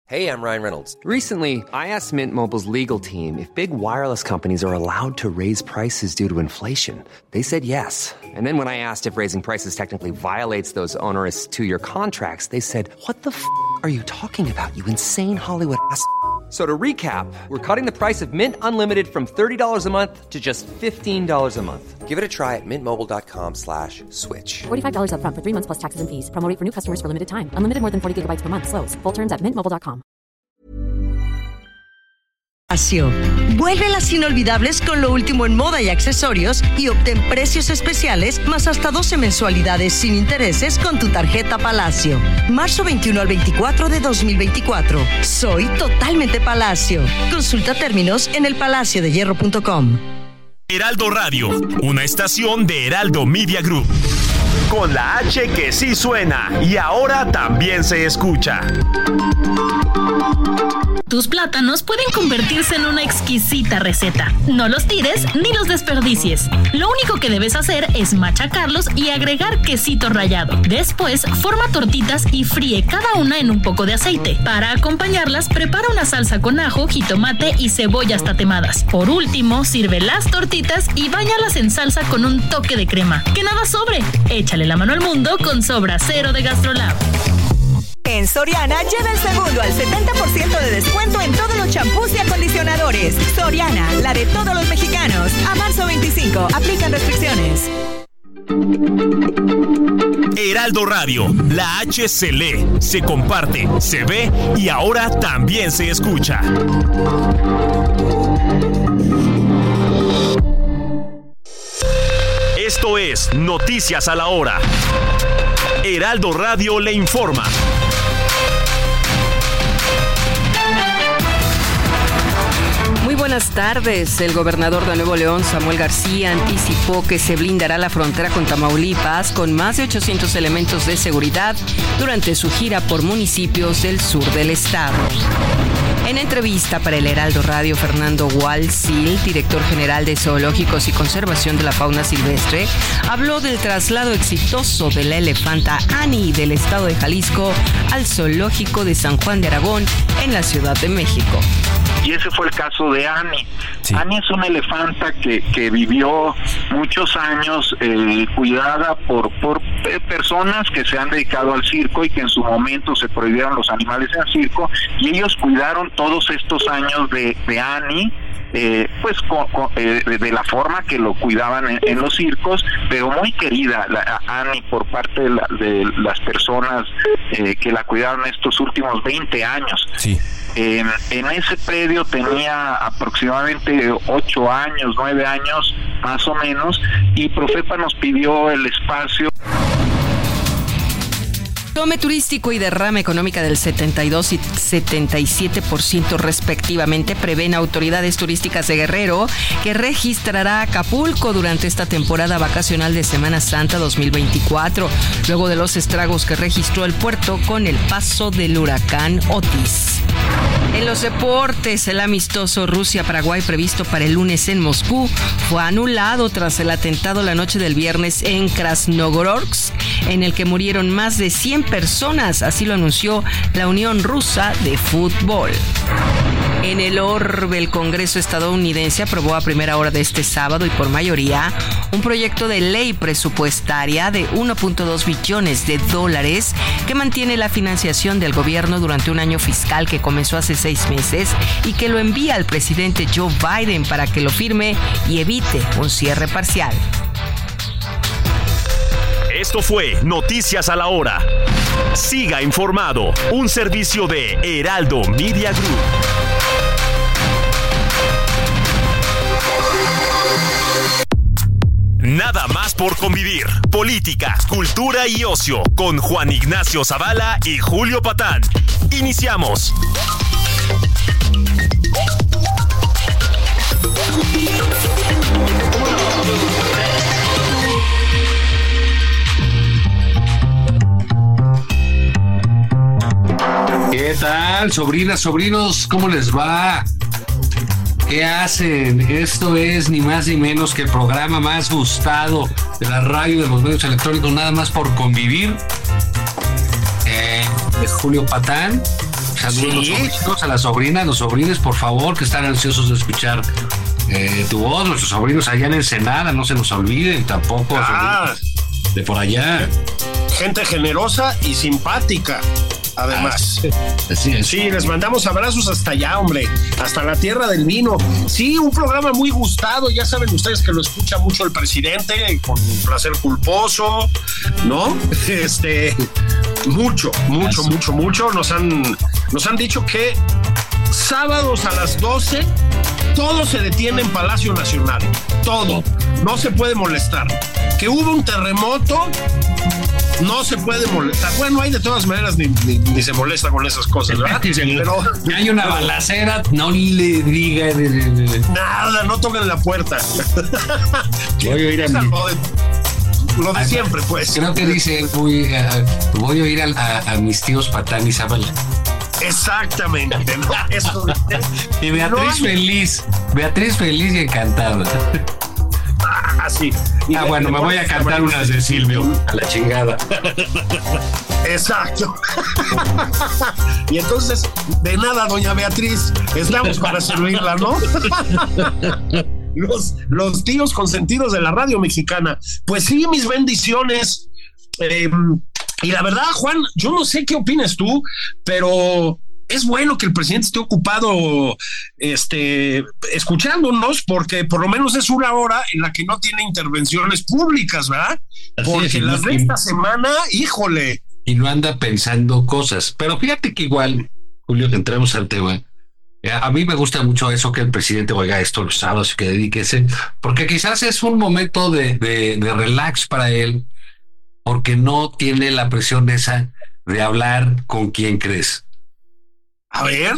Hey, I'm Ryan Reynolds. Recently, I asked Mint Mobile's legal team if big wireless companies are allowed to raise prices due to inflation. They said yes. And then when I asked if raising prices technically violates those onerous two-year contracts, they said, "What the f*** are you talking about, you insane Hollywood ass?" So to recap, we're cutting the price of Mint Unlimited from $30 a month to just $15 a month. Give it a try at mintmobile.com/switch. $45 up front for 3 months plus taxes and fees. Promo rate for new customers for limited time. Unlimited more than 40 gigabytes per month. Slows full terms at mintmobile.com. Vuelve las inolvidables con lo último en moda y accesorios y obtén precios especiales más hasta 12 mensualidades sin intereses con tu tarjeta Palacio. Marzo 21 al 24 de 2024. Soy totalmente Palacio. Consulta términos en elpalaciodehierro.com. Heraldo Radio, una estación de Heraldo Media Group. Con la H que sí suena y ahora también se escucha. Tus plátanos pueden convertirse en una exquisita receta. No los tires ni los desperdicies. Lo único que debes hacer es machacarlos y agregar quesito rallado. Después, forma tortitas y fríe cada una en un poco de aceite. Para acompañarlas, prepara una salsa con ajo, jitomate y cebolla hasta temadas. Por último, sirve las tortitas y báñalas en salsa con un toque de crema. ¡Que nada sobre! Échale la mano al mundo con Sobra Cero de GastroLab. En Soriana, lleva el segundo al 70% de descuento en todos los champús y acondicionadores. Soriana, la de todos los mexicanos. A marzo 25, aplican restricciones. Heraldo Radio, la H se lee, se comparte, se ve y ahora también se escucha. Esto es Noticias a la Hora. Heraldo Radio le informa. Muy buenas tardes. El gobernador de Nuevo León, Samuel García, anticipó que se blindará la frontera con Tamaulipas con más de 800 elementos de seguridad durante su gira por municipios del sur del estado. En entrevista para el Heraldo Radio, Fernando Walsil, director general de Zoológicos y Conservación de la Fauna Silvestre, habló del traslado exitoso de la elefanta Annie del estado de Jalisco al Zoológico de San Juan de Aragón en la Ciudad de México. Y ese fue el caso de Annie. Sí. Annie es una elefanta que vivió muchos años cuidada por personas que se han dedicado al circo y que en su momento se prohibieron los animales en circo, y ellos cuidaron todos estos años de Annie, de la forma que lo cuidaban en los circos, pero muy querida Annie por parte de las personas que la cuidaron estos últimos 20 años. Sí. En ese predio tenía aproximadamente 8 años, 9 años más o menos, y Profepa nos pidió el espacio. Tome turístico y derrama económica del 72 y 77% respectivamente prevén autoridades turísticas de Guerrero, que registrará Acapulco durante esta temporada vacacional de Semana Santa 2024, luego de los estragos que registró el puerto con el paso del huracán Otis. En los deportes, el amistoso Rusia-Paraguay previsto para el lunes en Moscú fue anulado tras el atentado la noche del viernes en Krasnogorsk, en el que murieron más de 100 personas, así lo anunció la Unión Rusa de Fútbol. En el orbe, el Congreso estadounidense aprobó a primera hora de este sábado y por mayoría un proyecto de ley presupuestaria de $1.2 billones que mantiene la financiación del gobierno durante un año fiscal que comenzó hace 6 meses y que lo envía al presidente Joe Biden para que lo firme y evite un cierre parcial. Esto fue Noticias a la Hora. Siga informado, un servicio de Heraldo Media Group. Nada más por convivir. Política, cultura y ocio con Juan Ignacio Zavala y Julio Patán. Iniciamos. ¿Qué tal, sobrinas, sobrinos? ¿Cómo les va? ¿Qué hacen? Esto es ni más ni menos que el programa más gustado de la radio, de los medios electrónicos, nada más por convivir. De Julio Patán, Saludos a las sobrinas, los sobrines, por favor, que están ansiosos de escuchar tu voz. Nuestros sobrinos allá en Ensenada, no se nos olviden tampoco. De por allá. Gente generosa y simpática, además. Así es. Sí, les mandamos abrazos hasta allá, hombre, hasta la tierra del vino. Sí, un programa muy gustado, ya saben ustedes que lo escucha mucho el presidente, con placer culposo, ¿no? Mucho. Nos han dicho que sábados a las 12 todo se detiene en Palacio Nacional, todo, no se puede molestar. Que hubo un terremoto, no se puede molestar. Bueno, hay de todas maneras ni se molesta con esas cosas, ¿verdad? Pero hay una balacera, no le diga nada, no toquen la puerta. Voy a ir lo de siempre, pues. Creo que dice, voy a oír a mis tíos Patán y Zabala. Exactamente, ¿no? Eso. Y Beatriz feliz y encantada. Así. Bueno, me voy a cantar unas de Silvio, a la chingada. Exacto. Y entonces, de nada, doña Beatriz, estamos para servirla, ¿no? Los tíos consentidos de la radio mexicana. Pues sí, mis bendiciones. Y la verdad, Juan, yo no sé qué opinas tú, pero es bueno que el presidente esté ocupado escuchándonos, porque por lo menos es una hora en la que no tiene intervenciones públicas, ¿verdad? Porque las de esta semana, híjole. Y no anda pensando cosas. Pero fíjate que igual, Julio, que entremos al tema, a mí me gusta mucho eso que el presidente oiga esto los sábados y que dedíquese, porque quizás es un momento de relax para él, porque no tiene la presión esa de hablar con quien crees. A ver.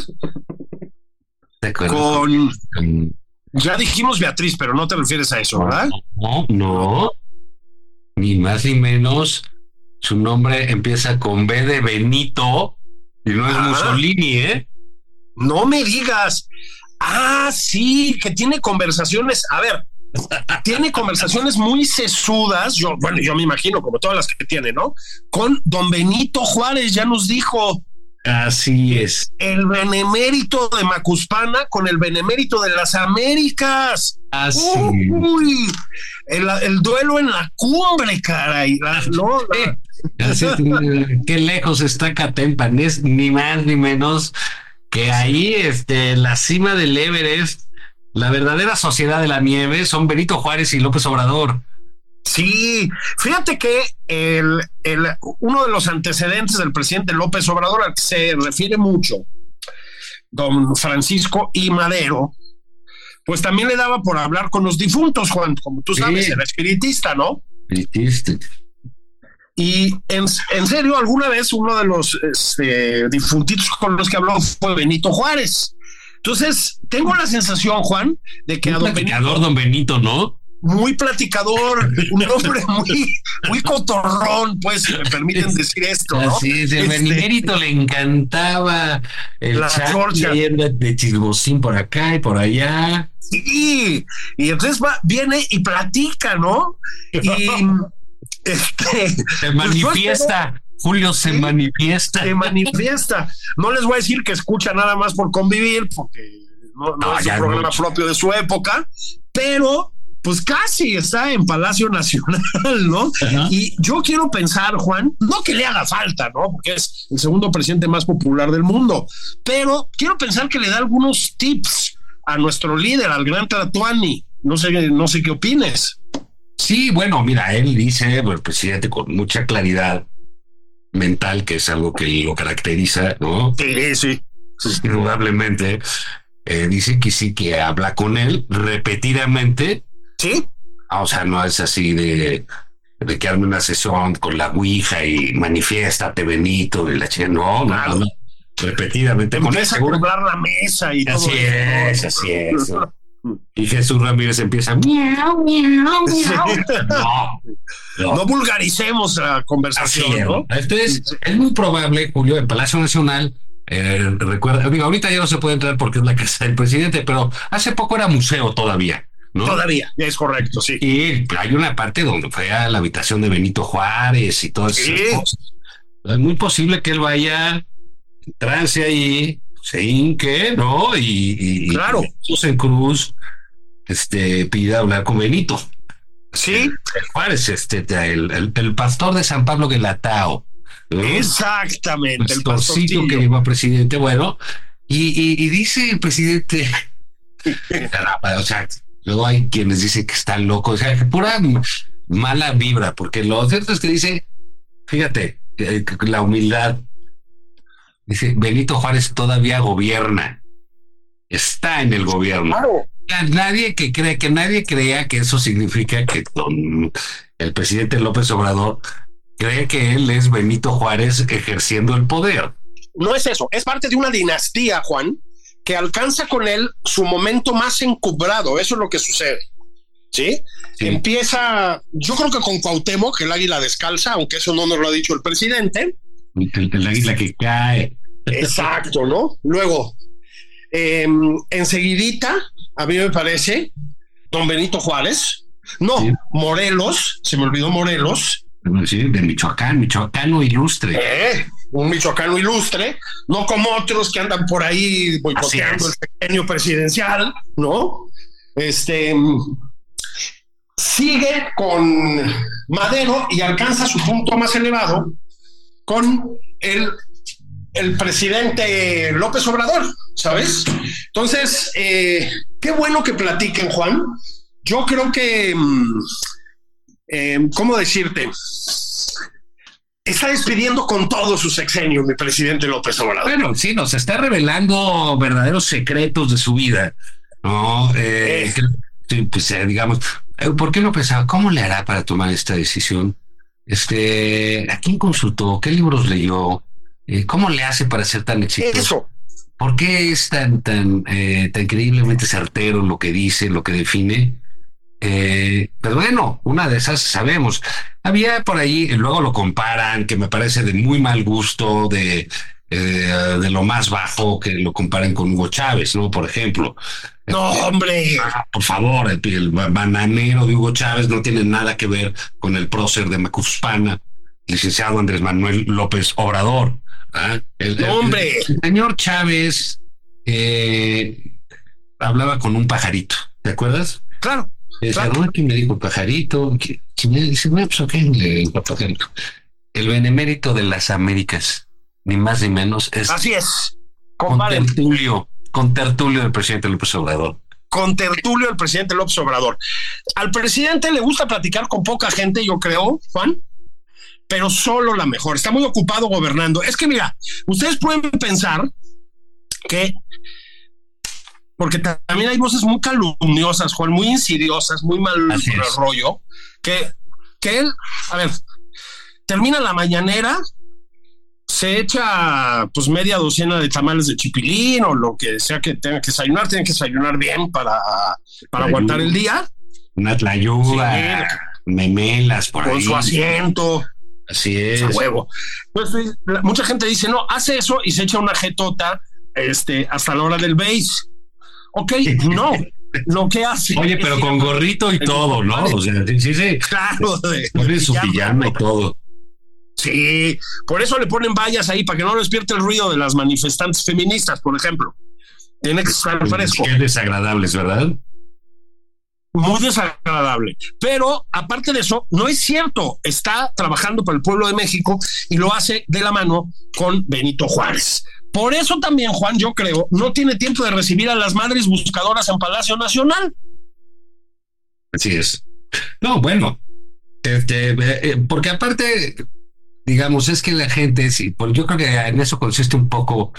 Ya dijimos Beatriz, pero no te refieres a eso, ¿verdad? No. Ni más ni menos. Su nombre empieza con B de Benito y no es Mussolini, ¿eh? No me digas. Sí, que tiene conversaciones. A ver, tiene conversaciones muy sesudas. Yo me imagino, como todas las que tiene, ¿no? Con don Benito Juárez, ya nos dijo. Así es. El benemérito de Macuspana con el benemérito de las Américas. Así. Uy, el duelo en la cumbre, caray. Qué lejos está Catempan. Es ni más ni menos que ahí, la cima del Everest, la verdadera sociedad de la nieve son Benito Juárez y López Obrador. Sí, fíjate que uno de los antecedentes del presidente López Obrador, al que se refiere mucho, don Francisco I. Madero, pues también le daba por hablar con los difuntos, Juan, como tú sabes, era espiritista, ¿no? Espiritista. Y en serio, alguna vez uno de los difuntitos con los que habló fue Benito Juárez. Entonces, tengo la sensación, Juan, de que don Benito, ¿no? Muy platicador, un hombre muy cotorrón, pues, si me permiten decir esto, ¿no? Así es, el benemérito le encantaba la chorcha de chismosín por acá y por allá. Sí, y entonces viene y platica, ¿no? Y se manifiesta. Julio se manifiesta. Se manifiesta. No les voy a decir que escucha nada más por convivir, porque no es un programa propio de su época, pero pues casi está en Palacio Nacional, ¿no? Uh-huh. Y yo quiero pensar, Juan, no que le haga falta, ¿no? Porque es el segundo presidente más popular del mundo, pero quiero pensar que le da algunos tips a nuestro líder, al gran Tlatuani. No sé qué opines. Sí, bueno, mira, él dice, el presidente con mucha claridad mental, que es algo que lo caracteriza, ¿no? Sí. Indudablemente, dice que sí, que habla con él repetidamente. ¿Sí? O sea, no es así de que arme una sesión con la ouija y manifiéstate, Benito, de la chica. No. Repetidamente. Empieza a temblar la mesa y así todo. Así es. ¿No? Y Jesús Ramírez empieza miau. No vulgaricemos la conversación, ¿no? Entonces, es muy probable, Julio, en Palacio Nacional, recuerda, ahorita ya no se puede entrar porque es la casa del presidente, pero hace poco era museo todavía, ¿no? Todavía, es correcto, sí. Y hay una parte donde fue a la habitación de Benito Juárez y todas esas cosas. Es muy posible que él vaya trance ahí, se hinque, ¿no? Y claro. José Cruz pide hablar con Benito. Sí. Juárez, el pastor de San Pablo Guelatao. Exactamente. El pastorcito que llegó a presidente. Bueno, y dice el presidente, o sea, luego hay quienes dicen que está loco, o sea, pura mala vibra, porque lo cierto es que dice, fíjate, la humildad, dice, Benito Juárez todavía gobierna, está en el gobierno. Claro. Nadie crea que eso significa que el presidente López Obrador cree que él es Benito Juárez ejerciendo el poder. No es eso, es parte de una dinastía, Juan, que alcanza con él su momento más encubrado. Eso es lo que sucede. ¿Sí? Empieza, yo creo que con Cuauhtémoc, el águila descalza, aunque eso no nos lo ha dicho el presidente. El águila que cae. Exacto, ¿no? Luego, enseguidita, a mí me parece, don Benito Juárez. No, sí. Morelos, se me olvidó Morelos. Sí, de michoacano ilustre. Un michoacano ilustre, no como otros que andan por ahí boicoteando el sexenio presidencial, ¿no? Sigue con Madero y alcanza su punto más elevado con el presidente López Obrador, ¿sabes? Entonces, qué bueno que platiquen, Juan. Yo creo que, ¿cómo decirte? Está despidiendo con todo su sexenio mi presidente López Obrador. Bueno, sí, nos está revelando verdaderos secretos de su vida, ¿no? Pues, digamos, ¿por qué no pensaba? ¿Cómo le hará para tomar esta decisión? ¿A quién consultó? ¿Qué libros leyó? ¿Cómo le hace para ser tan exitoso? Eso. ¿Por qué es tan increíblemente certero lo que dice, lo que define? Pero bueno, una de esas sabemos. Había por ahí, luego lo comparan, que me parece de muy mal gusto, de lo más bajo, que lo comparan con Hugo Chávez, ¿no? Por ejemplo. No, hombre. Por favor, el bananero de Hugo Chávez no tiene nada que ver con el prócer de Macuspana, licenciado Andrés Manuel López Obrador. ¡Hombre! El señor Chávez hablaba con un pajarito, ¿te acuerdas? Claro. ¿Quién me dijo pajarito? ¿Quién me dice, pues, ok, el pajarito? El benemérito de las Américas, ni más ni menos, es. Así es. Con tertulio del presidente López Obrador. Con tertulio del presidente López Obrador. Al presidente le gusta platicar con poca gente, yo creo, Juan, pero solo la mejor. Está muy ocupado gobernando. Es que mira, ustedes pueden pensar que, porque también hay voces muy calumniosas, Juan, muy insidiosas, muy mal rollo, que él, a ver, termina la mañanera, se echa pues media docena de tamales de chipilín o lo que sea que tenga que desayunar, tiene que desayunar bien para aguantar el día. Una tlayuda, memelas por ahí. Con su asiento. Así es. A huevo. Entonces, mucha gente dice, no, hace eso y se echa una jetota hasta la hora del base. Ok, no. Lo que hace. Oye, pero con gorrito y todo, ¿no? O sea, sí. Claro. Pone su pijama y todo. Sí, por eso le ponen vallas ahí, para que no despierte el ruido de las manifestantes feministas, por ejemplo. Tiene que estar fresco. Qué desagradables, ¿verdad? Muy desagradable. Pero aparte de eso, no es cierto. Está trabajando para el pueblo de México y lo hace de la mano con Benito Juárez. Por eso también, Juan, yo creo, no tiene tiempo de recibir a las madres buscadoras en Palacio Nacional. Así es. No, bueno, porque aparte, digamos, es que la gente, sí, pues yo creo que en eso consiste un poco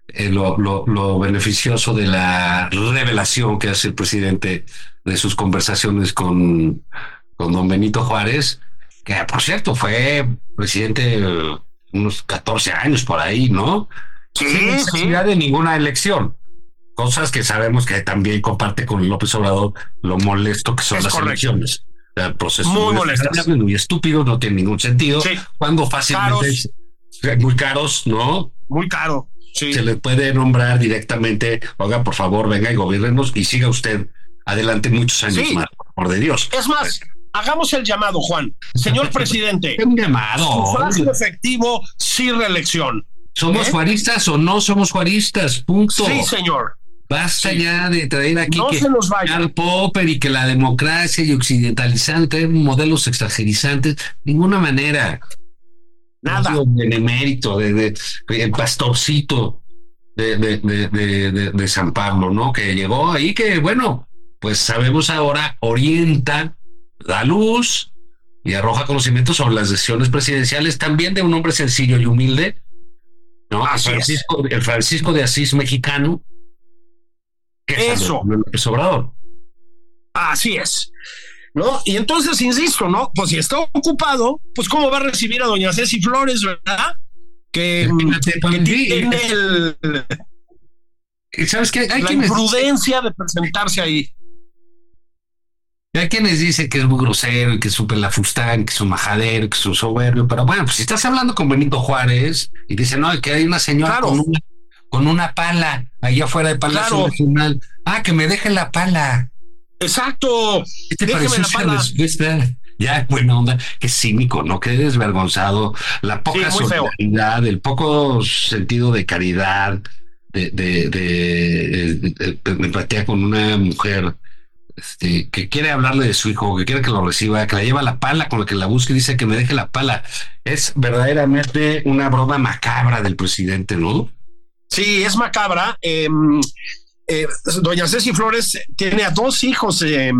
lo beneficioso de la revelación que hace el presidente de sus conversaciones con don Benito Juárez, que por cierto fue presidente unos 14 años por ahí, ¿no? Sin necesidad de ninguna elección. Cosas que sabemos que también comparte con López Obrador, lo molesto que son las elecciones. El proceso muy molesto, muy estúpido, no tiene ningún sentido. Sí. Cuando fácilmente muy caros, ¿no? Muy caro. Sí. Se le puede nombrar directamente, oiga, por favor, venga y gobiernenos y siga usted adelante muchos años más, por favor de Dios. Es más, hagamos el llamado, Juan. Señor presidente. Un llamado. Sufragio efectivo, sin reelección. ¿Somos juaristas o no somos juaristas? Punto. Sí, señor. Basta ya de traer aquí no que se nos vaya. Karl Popper y que la democracia y occidentalizando, traer modelos extranjerizantes. Ninguna manera. Nada. Benemérito, de pastorcito de San Pablo, ¿no? Que llegó ahí, que bueno, pues sabemos ahora, orienta, da luz y arroja conocimiento sobre las decisiones presidenciales, también de un hombre sencillo y humilde, ¿no? El Francisco de Asís mexicano. Eso. Es Obrador. Así es. ¿No? Y entonces, insisto, ¿no? Pues si está ocupado, pues ¿cómo va a recibir a doña Ceci Flores, verdad? Que tiene ¿sabes qué? Hay la imprudencia de presentarse ahí. Hay quienes dicen que es muy grosero, que es un pelafustán, que es un majadero, que es un soberbio, pero bueno, pues si estás hablando con Benito Juárez y dicen, no, que hay una señora con una pala allá afuera de Palacio Nacional. Ah, que me deje la pala. Exacto. ¿Qué te pareció esa respuesta? Ya, buena onda, qué cínico, ¿no? Qué desvergonzado, la poca solidaridad, el poco sentido de caridad, de empatía con una mujer que quiere hablarle de su hijo, que quiere que lo reciba, que la lleva la pala con la que la busca y dice que me deje la pala. Es verdaderamente una broma macabra del presidente, ¿no? Sí, es macabra. Doña Ceci Flores tiene a 2 hijos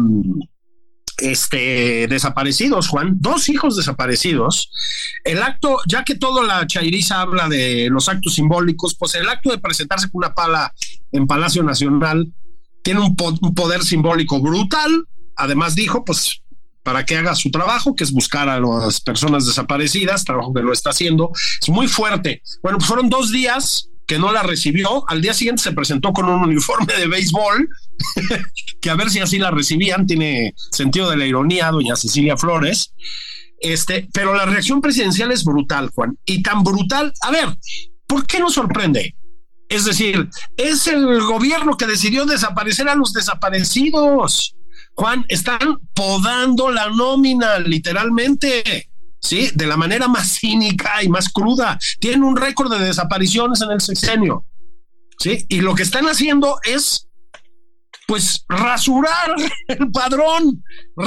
desaparecidos, Juan, 2 hijos desaparecidos. El acto, ya que toda la chairiza habla de los actos simbólicos, pues el acto de presentarse con una pala en Palacio Nacional tiene un poder simbólico brutal. Además dijo, pues, para que haga su trabajo, que es buscar a las personas desaparecidas, trabajo que lo está haciendo. Es muy fuerte. Bueno, pues fueron 2 días que no la recibió. Al día siguiente se presentó con un uniforme de béisbol, que a ver si así la recibían. Tiene sentido de la ironía, doña Cecilia Flores. Pero la reacción presidencial es brutal, Juan, y tan brutal. A ver, ¿por qué nos sorprende? Es decir, es el gobierno que decidió desaparecer a los desaparecidos. Juan, están podando la nómina, literalmente. Sí, de la manera más cínica y más cruda. Tienen un récord de desapariciones en el sexenio. Sí, y lo que están haciendo es, pues, rasurar el padrón.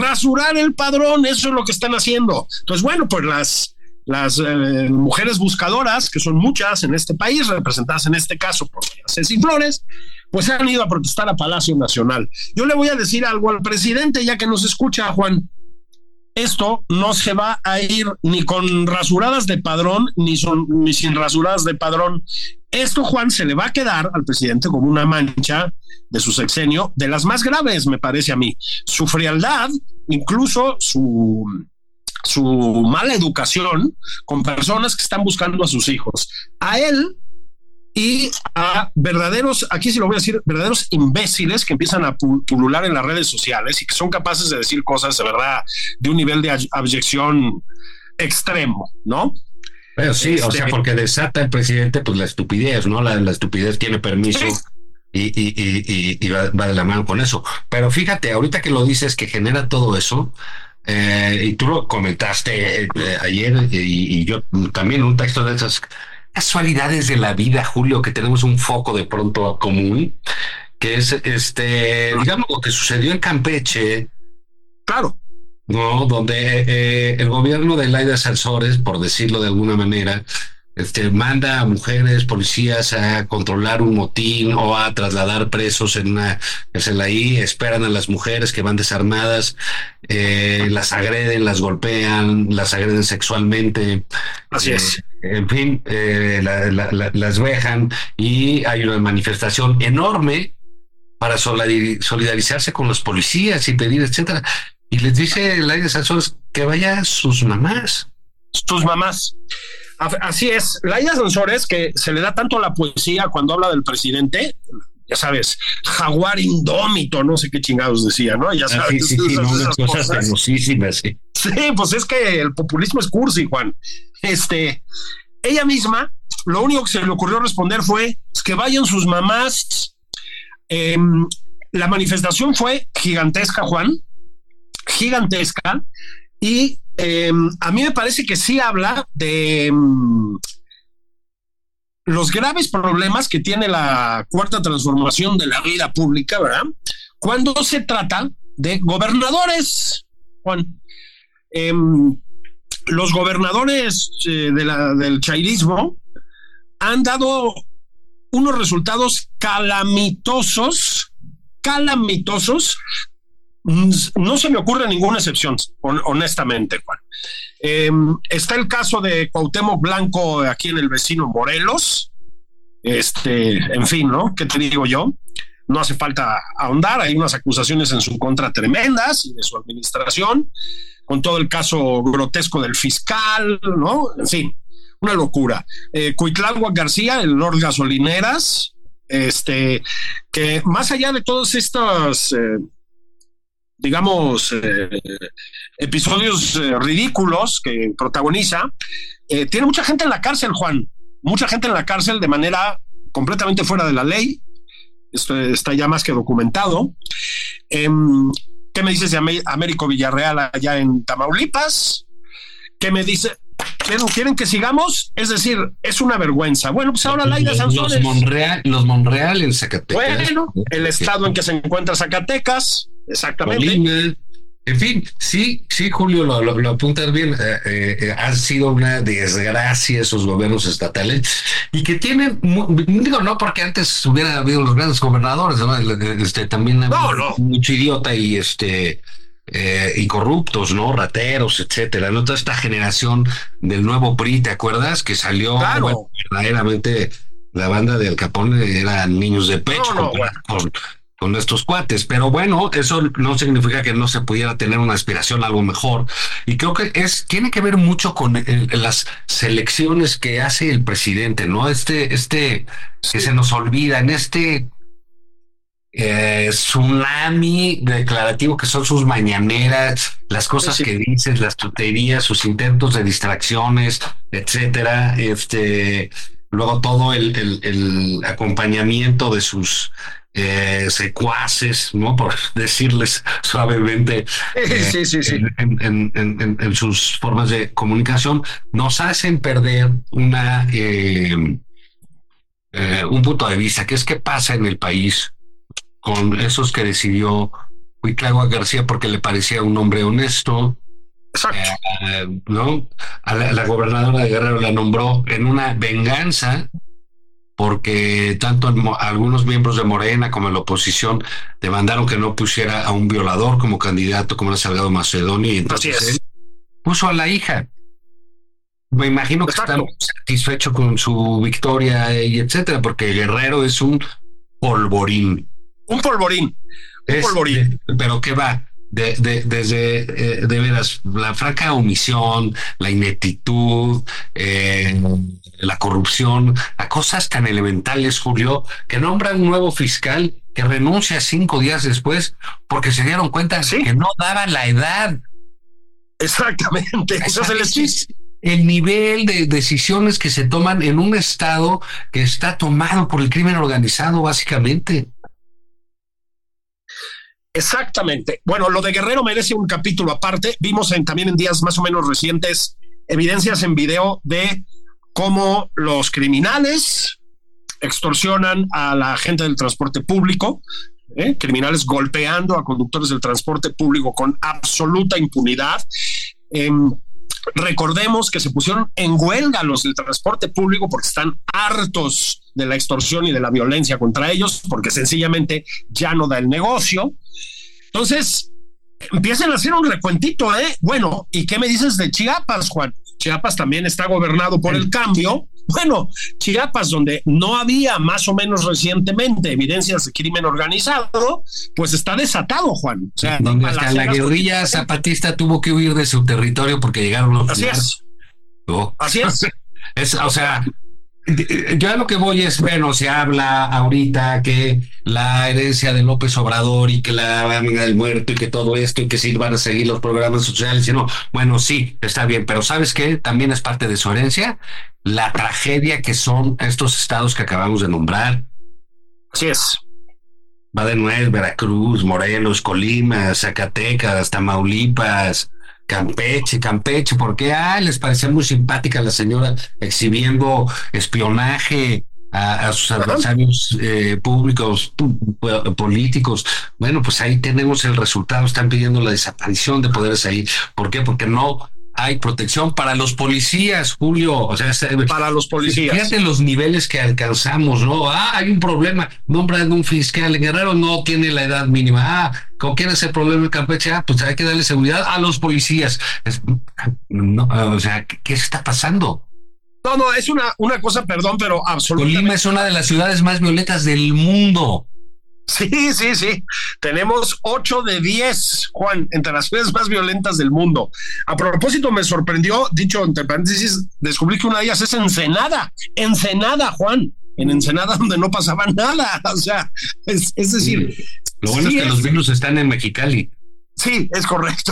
Eso es lo que están haciendo. Entonces, bueno, pues las mujeres buscadoras, que son muchas en este país, representadas en este caso por Ceci Flores, pues han ido a protestar a Palacio Nacional. Yo le voy a decir algo al presidente, ya que nos escucha, Juan. Esto no se va a ir ni con rasuradas de padrón, ni sin rasuradas de padrón. Esto, Juan, se le va a quedar al presidente como una mancha de su sexenio, de las más graves, me parece a mí. Su frialdad, incluso su mala educación con personas que están buscando a sus hijos. A él y a verdaderos, aquí sí lo voy a decir, verdaderos imbéciles que empiezan a pulular en las redes sociales y que son capaces de decir cosas de verdad de un nivel de abyección extremo, ¿no? Pero sí, o sea, porque desata el presidente pues la estupidez, ¿no? La estupidez tiene permiso. Sí. Y va de la mano con eso. Pero fíjate, ahorita que lo dices, que genera todo eso, y tú lo comentaste ayer, y yo también, un texto de esas casualidades de la vida, Julio, que tenemos un foco de pronto común, que es digamos lo que sucedió en Campeche. Claro. No, donde el gobierno de Laida Sansores, por decirlo de alguna manera, manda a mujeres, policías a controlar un motín o a trasladar presos en una cárcel ahí, esperan a las mujeres que van desarmadas, las agreden, las golpean, las agreden sexualmente. Así es. En fin, las vejan y hay una manifestación enorme para solidarizarse con los policías y pedir, etcétera. Y les dice Laida Sansores que vaya sus mamás. Sus mamás. Así es, Laida Sansores, que se le da tanto a la poesía cuando habla del presidente, ya sabes, jaguar indómito, no sé qué chingados decía, ¿no? Ya sabes, sí, esas cosas hermosísimas, sí. Sí, pues es que el populismo es cursi, Juan. Ella misma, lo único que se le ocurrió responder fue que vayan sus mamás. La manifestación fue gigantesca, Juan, gigantesca, y a mí me parece que sí habla de los graves problemas que tiene la cuarta transformación de la vida pública, ¿verdad? Cuando se trata de gobernadores, Juan. Los gobernadores del chairismo han dado unos resultados calamitosos. No se me ocurre ninguna excepción, honestamente, Juan. Está el caso de Cuauhtémoc Blanco aquí en el vecino Morelos. En fin, ¿no? ¿Qué te digo yo? No hace falta ahondar, hay unas acusaciones en su contra tremendas y de su administración, con todo el caso grotesco del fiscal, ¿no? En fin, una locura. Cuitláhuac García, el Lord Gasolineras, que más allá de todos estos episodios ridículos que protagoniza, tiene mucha gente en la cárcel, Juan, mucha gente en la cárcel de manera completamente fuera de la ley. Esto está ya más que documentado. ¿Qué me dices de Américo Villarreal allá en Tamaulipas? ¿Qué me dice? ¿Quieren que sigamos? Es decir, es una vergüenza. Bueno, pues ahora Laida Sansores. Los Monreal en Zacatecas. Bueno, el estado en que se encuentra Zacatecas, exactamente. Colima. En fin, sí, Julio, lo apuntas bien. Ha sido una desgracia esos gobiernos estatales y que tienen, digo, no porque antes hubiera habido los grandes gobernadores, ¿no? También mucho idiota y y corruptos, ¿no? Rateros, etcétera, ¿no? Toda esta generación del nuevo PRI, ¿te acuerdas? Que salió, claro. Bueno, verdaderamente la banda de Al Capone eran niños de pecho con estos cuates, pero bueno, eso no significa que no se pudiera tener una aspiración a algo mejor, y creo que tiene que ver mucho con las selecciones que hace el presidente, ¿no? Que se nos olvida en tsunami declarativo que son sus mañaneras, las cosas que dices, las tonterías, sus intentos de distracciones, etcétera, luego todo el acompañamiento de sus secuaces, ¿no? Por decirles suavemente, en sus formas de comunicación, nos hacen perder un punto de vista, que es qué pasa en el país con esos que decidió Cuitláhuac García porque le parecía un hombre honesto. Exacto. ¿No? A la gobernadora de Guerrero la nombró en una venganza porque tanto algunos miembros de Morena como en la oposición demandaron que no pusiera a un violador como candidato, como era Salgado Macedonio, y entonces él puso a la hija. Me imagino que está satisfecho con su victoria y etcétera, porque Guerrero es un polvorín. Un polvorín. Pero ¿qué va? Desde de veras la franca omisión, la ineptitud, la corrupción, a cosas tan elementales, Julio, que nombran un nuevo fiscal que renuncia 5 días después porque se dieron cuenta que no daba la edad. Exactamente. Eso se les dice. El nivel de decisiones que se toman en un estado que está tomado por el crimen organizado, básicamente. Exactamente. Bueno, lo de Guerrero merece un capítulo aparte. Vimos también en días más o menos recientes evidencias en video de cómo los criminales extorsionan a la gente del transporte público, criminales golpeando a conductores del transporte público con absoluta impunidad. Recordemos que se pusieron en huelga los del transporte público porque están hartos de la extorsión y de la violencia contra ellos, porque sencillamente ya no da el negocio. Entonces, empiezan a hacer un recuentito, Bueno, ¿y qué me dices de Chiapas, Juan? Chiapas también está gobernado por el cambio. Bueno, Chiapas, donde no había más o menos recientemente evidencias de crimen organizado, pues está desatado, Juan. O sea, donde hasta la guerrilla zapatista tuvo que huir de su territorio porque llegaron los... Así es. Oh. Así es. O sea, yo a lo que voy es, bueno, se habla ahorita que la herencia de López Obrador y que la lámina del muerto y que todo esto y que sí van a seguir los programas sociales y no. Bueno, sí, está bien, pero ¿sabes qué? También es parte de su herencia la tragedia que son estos estados que acabamos de nombrar. Así es. Va de nuez, Veracruz, Morelos, Colima, Zacatecas, Tamaulipas, Campeche, porque les parecía muy simpática la señora exhibiendo espionaje a sus adversarios públicos, políticos. Bueno, pues ahí tenemos el resultado. Están pidiendo la desaparición de poderes ahí. ¿Por qué? Porque no hay protección para los policías, Julio. O sea, para los policías. Fíjate los niveles que alcanzamos, ¿no? Hay un problema. Nombran un fiscal en Guerrero, no tiene la edad mínima. ¿Con quién es el problema en Campeche? Pues hay que darle seguridad a los policías. O sea, ¿qué está pasando? No, es una cosa, perdón, pero absolutamente. Colima es una de las ciudades más violentas del mundo. Sí. Tenemos 8 de 10, Juan, entre las ciudades más violentas del mundo. A propósito, me sorprendió, dicho entre paréntesis, descubrí que una de ellas es Ensenada, Juan. En Ensenada, donde no pasaba nada. O sea, es decir. Lo bueno es que los virus están en Mexicali. Sí, es correcto.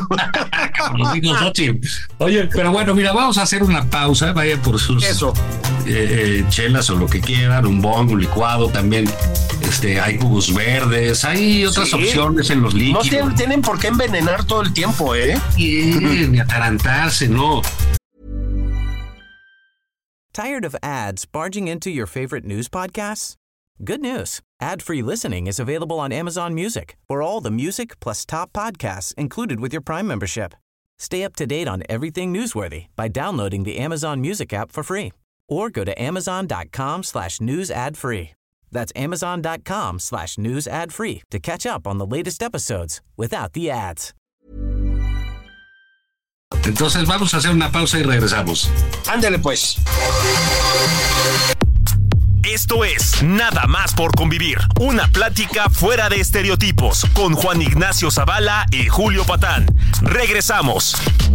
Oye, pero bueno, mira, vamos a hacer una pausa. Vayan por sus chelas o lo que quieran, un bong, un licuado también. Hay jugos verdes, hay otras opciones en los líquidos. No tienen por qué envenenar todo el tiempo, ni atarantarse, no. Tired of ads barging into your favorite news podcasts? Good news. Ad-free listening is available on Amazon Music for all the music plus top podcasts included with your Prime membership. Stay up to date on everything newsworthy by downloading the Amazon Music app for free or go to amazon.com/news ad free. That's amazon.com/news ad free to catch up on the latest episodes without the ads. Entonces vamos a hacer una pausa y regresamos. Ándale pues. Esto es Nada más por convivir, una plática fuera de estereotipos con Juan Ignacio Zavala y Julio Patán. Regresamos.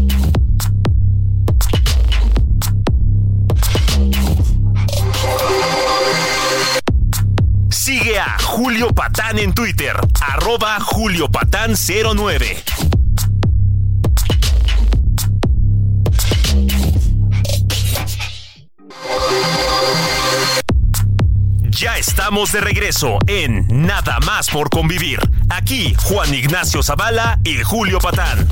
Sigue a Julio Patán en Twitter, @JulioPatán09. Ya estamos de regreso en Nada más por convivir. Aquí Juan Ignacio Zavala y Julio Patán.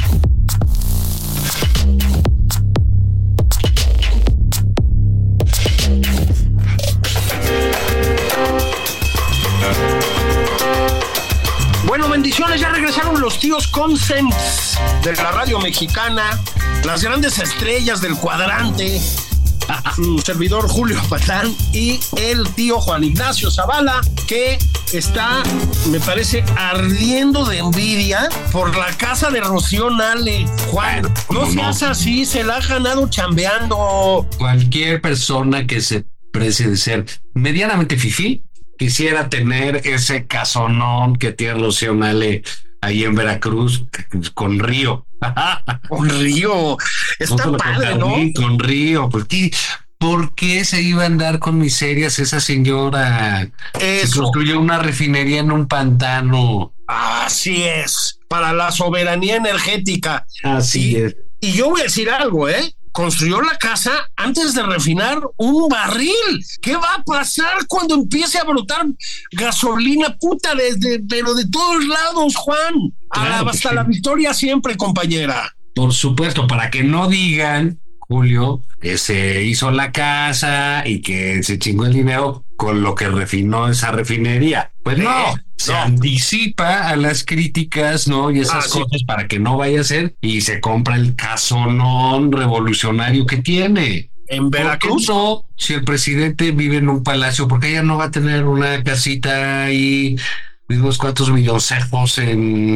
Bueno, bendiciones, ya regresaron los tíos Consents de la radio mexicana, las grandes estrellas del cuadrante. Su servidor Julio Patán y el tío Juan Ignacio Zavala, que está, me parece, ardiendo de envidia por la casa de Rocío Nale. Juan, no seas así, se la ha ganado chambeando. Cualquier persona que se precie de ser medianamente fifí quisiera tener ese casonón que tiene Rocío Nale ahí en Veracruz con Río. Con Río, está padre, ¿no? Con Río, ¿por qué se iba a andar con miserias esa señora? Se construyó una refinería en un pantano. Así es, para la soberanía energética. Así es. Y yo voy a decir algo, construyó la casa antes de refinar un barril. ¿Qué va a pasar cuando empiece a brotar gasolina pero de todos lados, Juan? Claro, hasta la victoria siempre, compañera. Por supuesto, para que no digan, Julio, que se hizo la casa y que se chingó el dinero con lo que refinó esa refinería. Pues se anticipa a las críticas, ¿no? Y esas cosas para que no vaya a ser, y se compra el casonón revolucionario que tiene. En Veracruz. No, si el presidente vive en un palacio, porque ella no va a tener una casita ahí de unos cuantos milloncejos en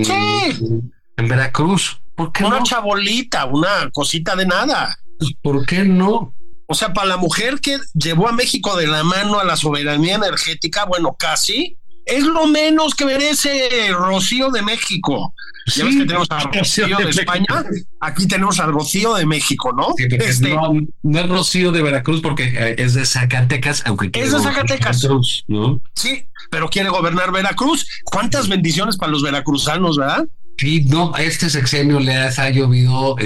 Veracruz. ¿Por qué una chabolita, una cosita de nada? ¿Por qué no? O sea, para la mujer que llevó a México de la mano a la soberanía energética, bueno, casi, es lo menos que merece Rocío de México. Ya ves que tenemos a Rocío de España, aquí tenemos al Rocío de México, ¿no? Sí, no es Rocío de Veracruz porque es de Zacatecas, aunque es de Zacatecas, Veracruz, ¿no? Sí, pero quiere gobernar Veracruz. ¿Cuántas bendiciones para los veracruzanos, verdad? Sí, no, este sexenio les ha llovido,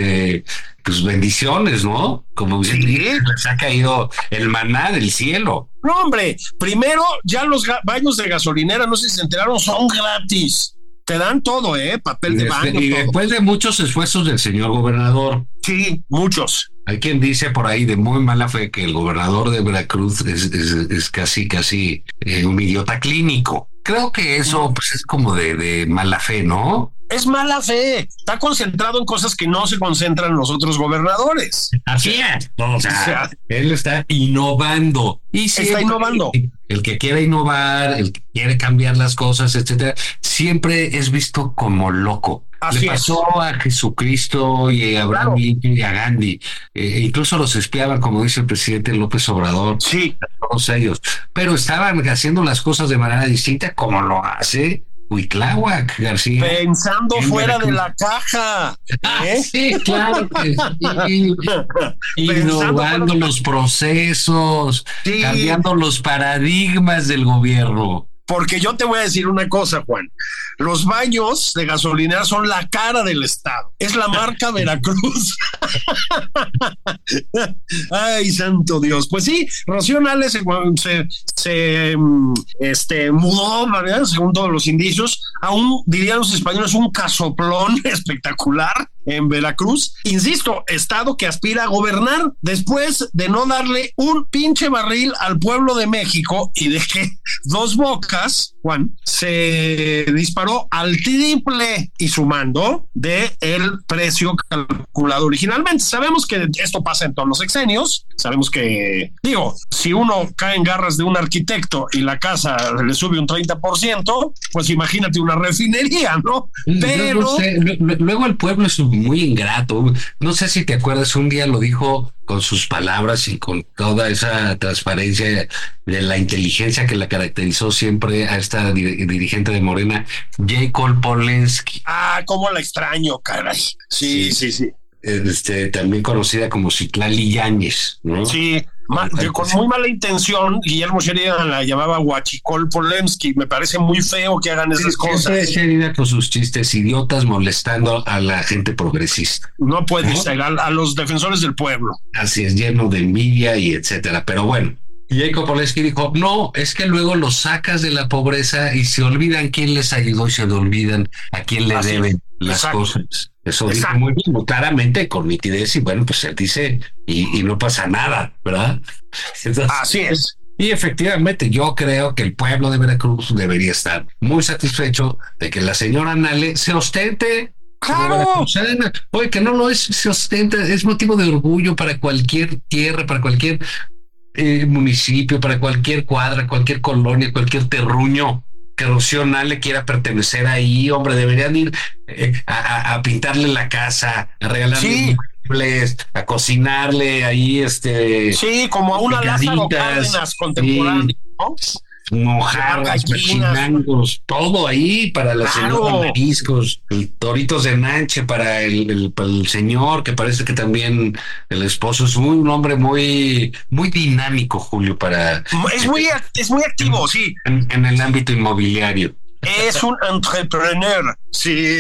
pues bendiciones, ¿no? Como les ha caído el maná del cielo. No, hombre, primero ya los baños de gasolinera, no sé si se enteraron, son gratis. Te dan todo, papel de baño. Y después de muchos esfuerzos del señor gobernador. Sí, muchos. Hay quien dice por ahí de muy mala fe que el gobernador de Veracruz es casi un idiota clínico. Creo que eso pues, es como de mala fe, ¿no? Es mala fe. Está concentrado en cosas que no se concentran los otros gobernadores. Así es. O sea, él está innovando. Y está innovando. El que quiere innovar, el que quiere cambiar las cosas, etcétera, siempre es visto como loco. Así Le pasó a Jesucristo y a Abraham y a Gandhi. Incluso los espiaban, como dice el presidente López Obrador. Sí. Todos ellos. Pero estaban haciendo las cosas de manera distinta, como lo hace Cuitláhuac García. Pensando fuera de la caja. Sí, claro que sí. Innovando los procesos, cambiando los paradigmas del gobierno. Porque yo te voy a decir una cosa, Juan. Los baños de gasolinera son la cara del Estado. Es la marca Veracruz. Ay, santo Dios. Pues sí, Rocío Nale se mudó, ¿verdad? Según todos los indicios, a dirían los españoles, un casoplón espectacular en Veracruz. Insisto, estado que aspira a gobernar después de no darle un pinche barril al pueblo de México y de que Dos Bocas, Juan, se disparó al triple y sumando de el precio calculado originalmente. Sabemos que esto pasa en todos los sexenios. Sabemos que, si uno cae en garras de un arquitecto y la casa le sube un 30%, pues imagínate una refinería, ¿no? Pero no sé, luego el pueblo es muy ingrato. No sé si te acuerdas, un día lo dijo con sus palabras y con toda esa transparencia de la inteligencia que la caracterizó siempre a esta dirigente de Morena, Jacob Polensky. Cómo la extraño, caray. Sí. También conocida como Citlali Yáñez, ¿no? Sí, con muy mala intención, Guillermo Sheridan la llamaba Huachicol Polensky. Me parece muy feo que hagan esas cosas. Sheridan con sus chistes idiotas molestando a la gente progresista. No puedes cegar a los defensores del pueblo. Así es, lleno de envidia y etcétera. Pero bueno, Jacob Polensky dijo, no, es que luego los sacas de la pobreza y se olvidan quién les ayudó y se olvidan a quién le deben las cosas. Eso dijo muy bien, claramente, con nitidez, y bueno, pues él dice, y no pasa nada, ¿verdad? Entonces, así es. Y efectivamente, yo creo que el pueblo de Veracruz debería estar muy satisfecho de que la señora Nale se ostente. ¡Claro! Oye, que no lo es, se ostenta, es motivo de orgullo para cualquier tierra, para cualquier municipio, para cualquier cuadra, cualquier colonia, cualquier terruño que Rocío Nale quiera pertenecer ahí. Hombre, deberían ir a pintarle la casa, a regalarle muebles, a cocinarle ahí sí, como a una Lázaro Cárdenas contemporánea, ¿no? Mojarras, machinangos, todo ahí para la señora mariscos, Toritos de Nanche para el señor, que parece que también el esposo es un hombre muy dinámico, Julio, es muy activo, sí. En el ámbito inmobiliario. Es un entrepreneur. Sí.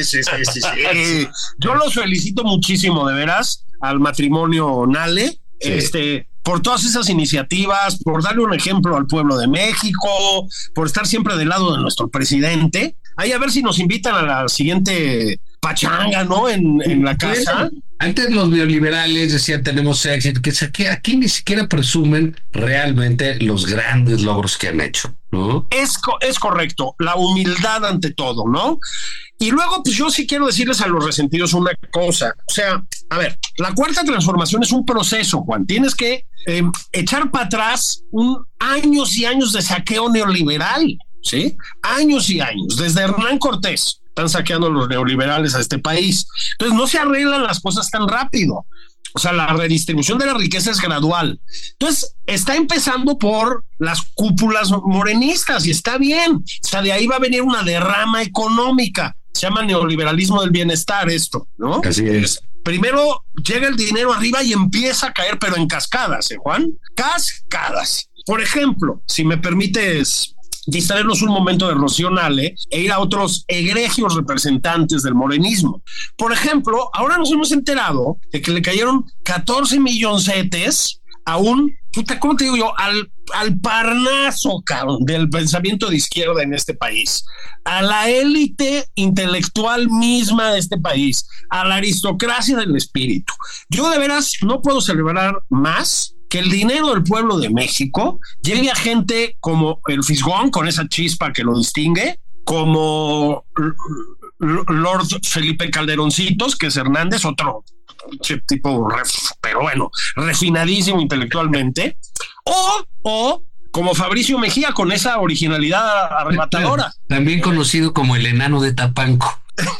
Yo los felicito muchísimo, de veras, al matrimonio Nale. Sí. Por todas esas iniciativas, por darle un ejemplo al pueblo de México, por estar siempre del lado de nuestro presidente. Ahí a ver si nos invitan a la siguiente pachanga, ¿no? En la casa. Antes los neoliberales decían tenemos éxito, que aquí ni siquiera presumen realmente los grandes logros que han hecho, ¿no? Es correcto, la humildad ante todo, ¿no? Y luego, pues yo sí quiero decirles a los resentidos una cosa. O sea, a ver, la cuarta transformación es un proceso, Juan. Tienes que echar para atrás años y años de saqueo neoliberal, ¿sí? Años y años, desde Hernán Cortés. Están saqueando los neoliberales a este país. Entonces no se arreglan las cosas tan rápido. O sea, la redistribución de la riqueza es gradual. Entonces está empezando por las cúpulas morenistas y está bien. O sea, de ahí va a venir una derrama económica. Se llama neoliberalismo del bienestar esto, ¿no? Así es. Primero llega el dinero arriba y empieza a caer, pero en cascadas, Juan? Cascadas. Por ejemplo, si me permites distraernos un momento de Rocío Nale e ir a otros egregios representantes del morenismo. Por ejemplo, ahora nos hemos enterado de que le cayeron 14 milloncetes a un, ¿cómo te digo yo? Al parnaso, cabrón, del pensamiento de izquierda en este país, a la élite intelectual misma de este país, a la aristocracia del espíritu. Yo de veras no puedo celebrar más que el dinero del pueblo de México llegue a gente como el Fisgón, con esa chispa que lo distingue, como Lord Felipe Calderoncitos, que es Hernández, otro tipo, pero bueno, refinadísimo intelectualmente, o como Fabricio Mejía, con esa originalidad arrebatadora. También conocido como el enano de Tapanco.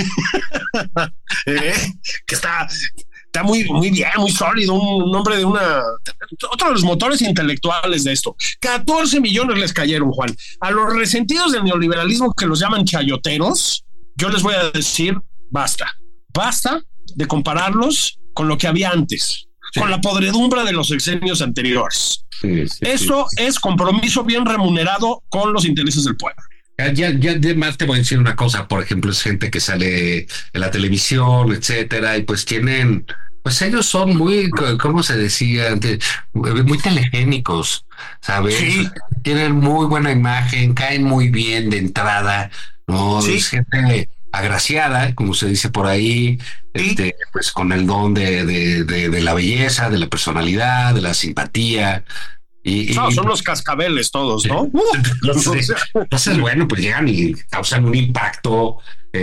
Que está muy bien, muy sólido, un hombre de otro de los motores intelectuales de esto. 14 millones les cayeron, Juan. A los resentidos del neoliberalismo, que los llaman chayoteros, yo les voy a decir, basta de compararlos con lo que había antes, con la podredumbre de los sexenios anteriores. Eso es compromiso bien remunerado con los intereses del pueblo. Ya además te voy a decir una cosa, por ejemplo, es gente que sale en la televisión, etcétera, y pues tienen, pues ellos son muy, ¿cómo se decía antes? Muy telegénicos, ¿sabes? Sí. Tienen muy buena imagen, caen muy bien de entrada, ¿no? Sí. Es gente agraciada, como se dice por ahí, ¿sí? Pues con el don de la belleza, de la personalidad, de la simpatía. Son los cascabeles todos, ¿no? Entonces, bueno, pues llegan y causan un impacto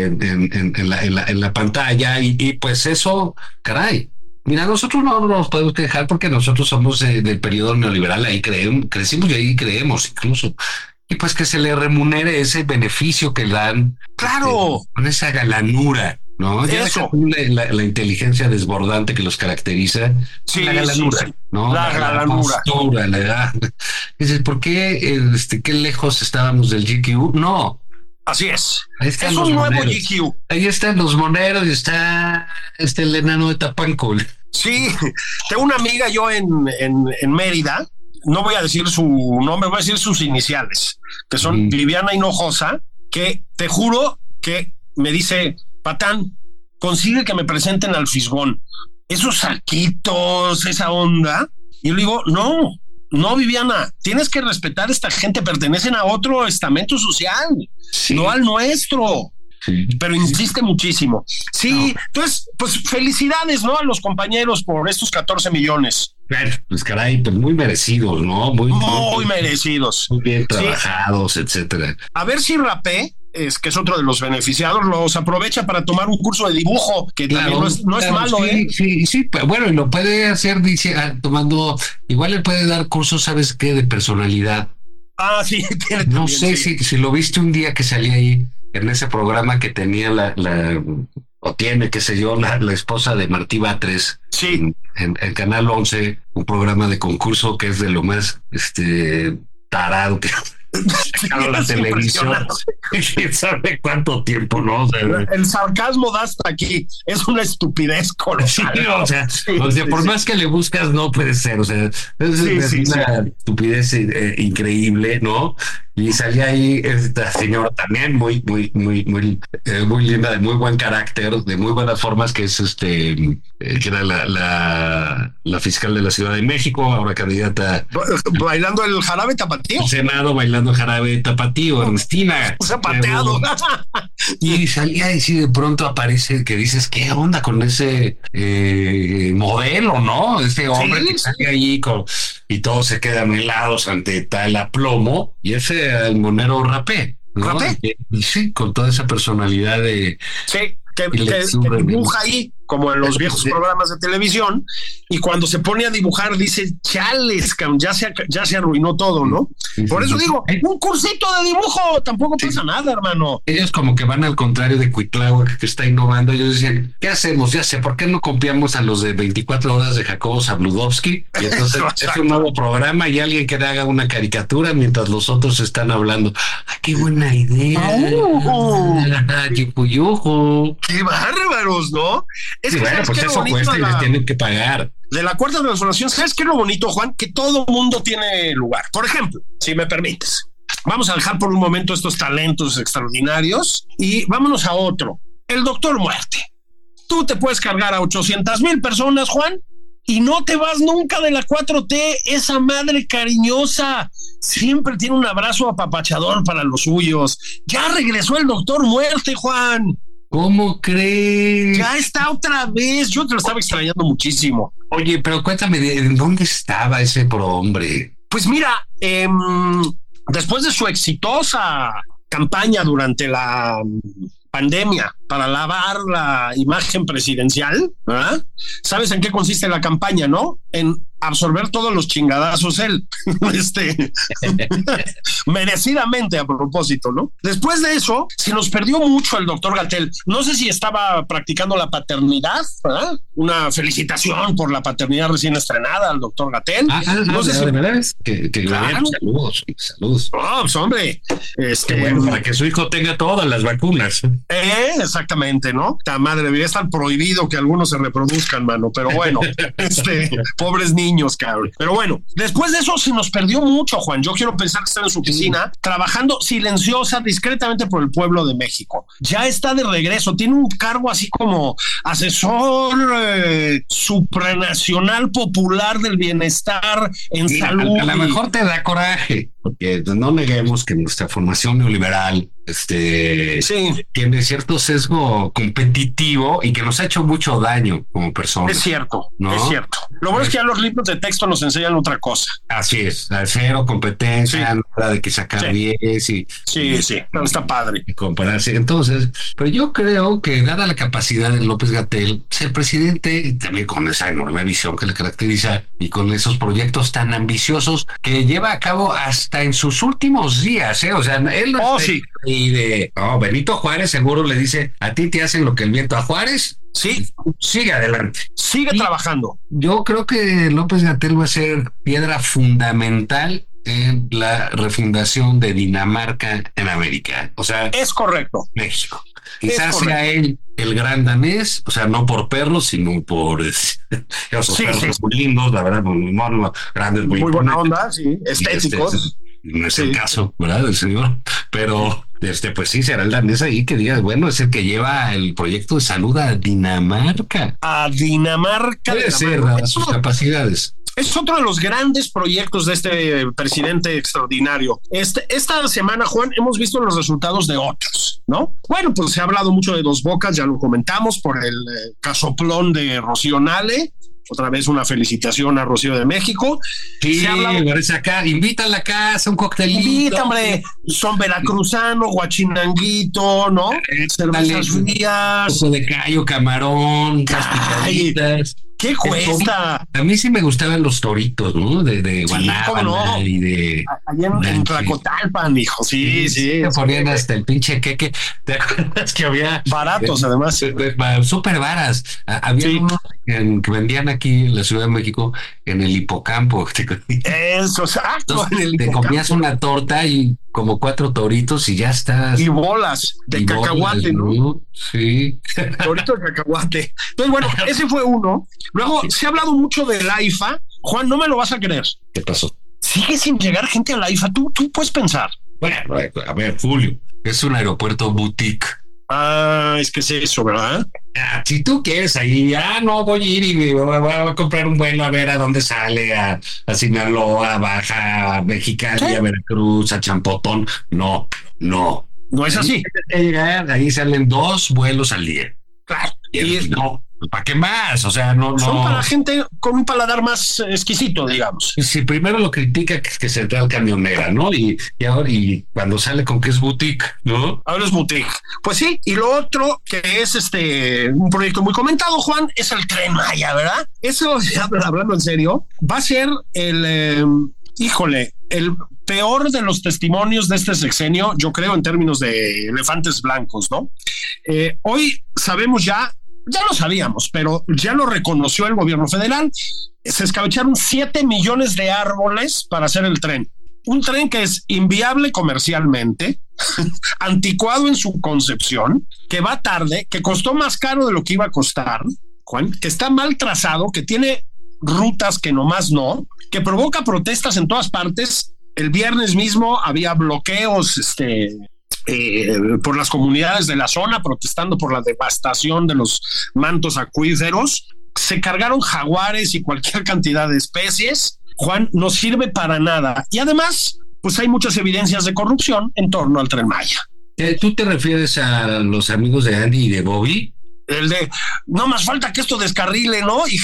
en la pantalla y pues eso, caray. Mira, nosotros no nos podemos quejar porque nosotros somos del periodo neoliberal, ahí crecimos y ahí creemos incluso. Y pues que se le remunere ese beneficio que dan. ¡Claro! Con esa galanura, ¿no? Ya la inteligencia desbordante que los caracteriza. Sí, la galanura, sí. ¿no? La galanura. Postura, la edad. Dices, ¿por qué qué lejos estábamos del GQ? No. Así es. Es un nuevo GQ. Ahí están los moneros y está el enano de Tapanco. Sí, tengo una amiga yo en Mérida. No voy a decir su nombre, voy a decir sus iniciales, que son Viviana Hinojosa, que te juro que me dice, Patán, consigue que me presenten al Fisgón. Esos saquitos, esa onda. Y yo le digo, no, Viviana, tienes que respetar a esta gente, pertenecen a otro estamento social, no al nuestro. Sí. Pero insiste muchísimo. Sí, entonces, pues felicidades, ¿no? A los compañeros por estos 14 millones. Bueno, pues caray, pues muy merecidos, ¿no? Muy merecidos. Muy bien trabajados, etcétera. A ver si Rapé, que es otro de los beneficiados, los aprovecha para tomar un curso de dibujo, que también no es malo, Sí, pero bueno, y lo puede hacer, dice, tomando, igual le puede dar cursos, ¿sabes qué? De personalidad. Ah, sí, tiene no también, sé si lo viste un día que salía ahí en ese programa que tenía o tiene, qué sé yo, la esposa de Martí Batres. Sí. En Canal 11, un programa de concurso que es de lo más tarado que sacado la televisión. ¿Quién sabe cuánto tiempo, no? O sea, el sarcasmo da hasta aquí. Es una estupidez colosal. Sí, o sea, por más que le buscas, no puede ser. O sea, es una estupidez increíble, ¿no? Y salía ahí esta señora también muy linda, de muy buen carácter, de muy buenas formas, que es que era la fiscal de la Ciudad de México, ahora candidata. Bailando el jarabe tapatío. Senado bailando jarabe tapatío, Ernestina. Zapateado. Y salía y de pronto aparece que dices, ¿qué onda con ese modelo, no? Ese hombre que sale ahí y todos se quedan helados ante tal aplomo, y ese el monero Rapé, ¿no? ¿Rapé? Y sí, con toda esa personalidad de... Sí, que dibuja ahí, como en los viejos programas de televisión, y cuando se pone a dibujar dice, chales, ya se arruinó todo, ¿no? Por eso digo, un cursito de dibujo, tampoco pasa nada, hermano. Ellos como que van al contrario de Cuitláhuac, que está innovando. Ellos dicen, ¿qué hacemos? Ya sé, ¿por qué no copiamos a los de 24 horas de Jacobo Zabludovsky? Y entonces es un nuevo programa y alguien que haga una caricatura mientras los otros están hablando. ¡Ay, qué buena idea! ¡Yupuyujo! ¡Qué bárbaros!, ¿no? Es que bueno, pues eso cuesta y les tienen que pagar. De la cuarta transformación, ¿sabes qué es lo bonito, Juan? Que todo mundo tiene lugar. Por ejemplo, si me permites, vamos a dejar por un momento estos talentos extraordinarios y vámonos a otro. El Doctor Muerte. Tú te puedes cargar a 800,000 personas, Juan, y no te vas nunca de la 4T, esa madre cariñosa. Siempre tiene un abrazo apapachador para los suyos. Ya regresó el doctor Muerte, Juan. ¿Cómo crees? Ya está otra vez. Yo te lo estaba extrañando muchísimo. Oye, pero cuéntame, ¿dónde estaba ese hombre? Pues mira, después de su exitosa campaña durante la pandemia para lavar la imagen presidencial, ¿verdad? ¿Sabes en qué consiste la campaña, no? En absorber todos los chingadazos él. Merecidamente, a propósito, ¿no? Después de eso, se nos perdió mucho el doctor Gatell. No sé si estaba practicando la paternidad, ¿verdad? Una felicitación por la paternidad recién estrenada al doctor Gatell. No sé si... de verdad que claro. Saludos. Oh, pues hombre. Bueno, para que su hijo tenga todas las vacunas. Exactamente, ¿no? La madre, debería estar prohibido que algunos se reproduzcan, mano, pero bueno, pobres niños, cabrón. Pero bueno, después de eso se nos perdió mucho, Juan. Yo quiero pensar que está en su oficina, trabajando silenciosa, discretamente por el pueblo de México. Ya está de regreso, tiene un cargo así como asesor supranacional popular del bienestar en salud. A lo mejor te da coraje, porque no neguemos que nuestra formación neoliberal tiene cierto sesgo competitivo y que nos ha hecho mucho daño como personas. Es cierto, ¿no? Es cierto. Lo bueno es que ya los libros de texto nos enseñan otra cosa. Así es, cero competencia, nada de que sacar 10 y no, está padre. Y compararse. Entonces, pero yo creo que dada la capacidad de López Gatell, ser presidente, también con esa enorme visión que le caracteriza y con esos proyectos tan ambiciosos que lleva a cabo hasta en sus últimos días, o sea, él no Benito Juárez seguro le dice, a ti te hacen lo que el viento a Juárez. Sí, sigue adelante. Sigue trabajando. Yo creo que López Gatell va a ser piedra fundamental en la refundación de Dinamarca en América. O sea, es correcto. México. Quizás sea él el gran danés, o sea, no por perros, sino por esos perros muy lindos, la verdad, muy grandes, muy buena onda, estéticos. No es el caso, ¿verdad? Del señor, pero pues sí, será el danés ahí que diga, bueno, es el que lleva el proyecto de salud a Dinamarca. A Dinamarca. Puede ser, dadas sus capacidades. Es otro de los grandes proyectos de este presidente extraordinario. Esta semana, Juan, hemos visto los resultados de otros, ¿no? Bueno, pues se ha hablado mucho de Dos Bocas, ya lo comentamos, por el casoplón de Rocío Nale. Otra vez una felicitación a Rocío de México. Sí, parece acá, invita a la casa, un coctelito. Invita, hombre, son veracruzano, guachinanguito, ¿no? Cervezas frías. Ojo de callo, camarón, picaditas. ¿Qué cuesta? A mí sí me gustaban los toritos, ¿no? De Guanábana y de... Allá en Tlacotalpan, hijo. Sí. Me ponían hasta el pinche queque. ¿Te acuerdas que había... Baratos, además. Súper varas. Había uno que vendían aquí en la Ciudad de México, en el hipocampo. Eso, exacto. Entonces, te comías una torta y como 4 toritos y ya estás. Y bolas de cacahuate, ¿no? Sí. Torito de cacahuate. Entonces, bueno, ese fue uno. Luego, se ha hablado mucho del AIFA. Juan, no me lo vas a creer. ¿Qué pasó? Sigue sin llegar gente al AIFA. Tú puedes pensar. Bueno, a ver, Julio, es un aeropuerto boutique. Es que es eso, ¿verdad? Si tú quieres ahí, no voy a ir y voy a comprar un vuelo a ver a dónde sale, a Sinaloa, Baja, a Mexicali, a Veracruz, a Champotón. No es así. Ahí salen 2 vuelos al día. Claro. No, ¿para qué más? O sea, no. Son para gente con un paladar más exquisito, digamos. Si primero lo critica que es que Central Camionera, ¿no? Y ahora cuando sale con que es boutique, ¿no? Ahora es boutique. Pues sí, y lo otro que es un proyecto muy comentado, Juan, es el Tren Maya, ¿verdad? Eso, hablando en serio, va a ser el peor de los testimonios de este sexenio, yo creo, en términos de elefantes blancos, ¿no? Hoy sabemos ya lo sabíamos, pero ya lo reconoció el gobierno federal. Se escabecharon 7 millones de árboles para hacer el tren. Un tren que es inviable comercialmente, anticuado en su concepción, que va tarde, que costó más caro de lo que iba a costar, Juan, que está mal trazado, que tiene rutas que nomás no, que provoca protestas en todas partes. El viernes mismo había bloqueos por las comunidades de la zona protestando por la devastación de los mantos acuíferos. se cargaron jaguares y cualquier cantidad de especies. Juan, no sirve para nada. Y además, pues hay muchas evidencias de corrupción en torno al Tren Maya. ¿Tú te refieres a los amigos de Andy y de Bobby? El de, no más falta que esto descarrile, ¿no? Y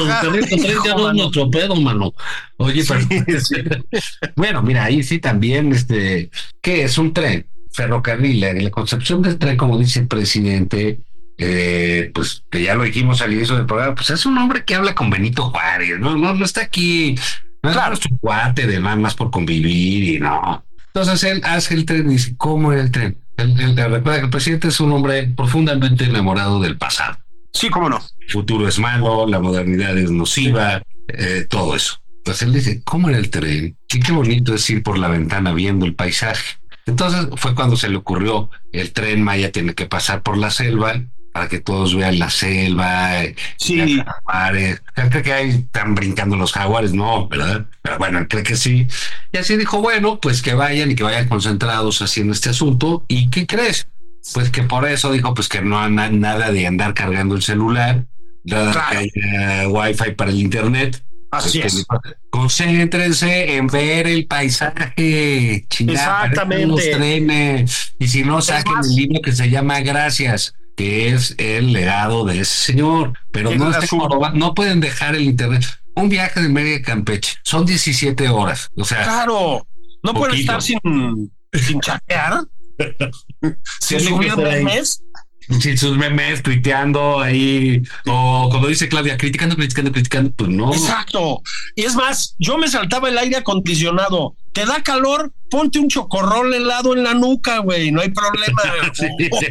nuestro pedo, mano. Oye, sí, pero... Bueno, mira, ahí sí también, ¿qué es un tren? Ferrocarril, la concepción del tren, como dice el presidente, pues que ya lo dijimos al inicio del programa, pues es un hombre que habla con Benito Juárez, no está aquí, no claro. Es nuestro cuate de más por convivir y no. Entonces él hace el tren y dice, ¿cómo era el tren? Recuerda que el presidente es un hombre profundamente enamorado del pasado. Sí, cómo no. El futuro es malo, la modernidad es nociva, todo eso. Entonces él dice, ¿cómo era el tren? Qué bonito es ir por la ventana viendo el paisaje. Entonces fue cuando se le ocurrió, el Tren Maya tiene que pasar por la selva para que todos vean la selva. Sí. Jaguares. Creo que ahí están brincando los jaguares, no, ¿verdad? Pero bueno, creo que sí. Y así dijo, bueno, pues que vayan y que vayan concentrados haciendo este asunto. ¿Y qué crees? Pues que por eso dijo, pues que no hay nada de andar cargando el celular, nada claro. Que haya wifi para el internet. Así es. Concéntrense en ver el paisaje. Chingada, exactamente. Los trenes. Y si no, saquen el libro que se llama Gracias, que es el legado de ese señor. Pero no pueden dejar el internet. Un viaje de Mérida a Campeche son 17 horas. O sea, claro, no pueden estar sin chatear, sin subir memes. Sin sus memes, tuiteando ahí, o como dice Claudia, criticando, pues no. Exacto. Y es más, yo me saltaba el aire acondicionado. ¿Te da calor? Ponte un chocorrol helado en la nuca, güey, no hay problema. Sí.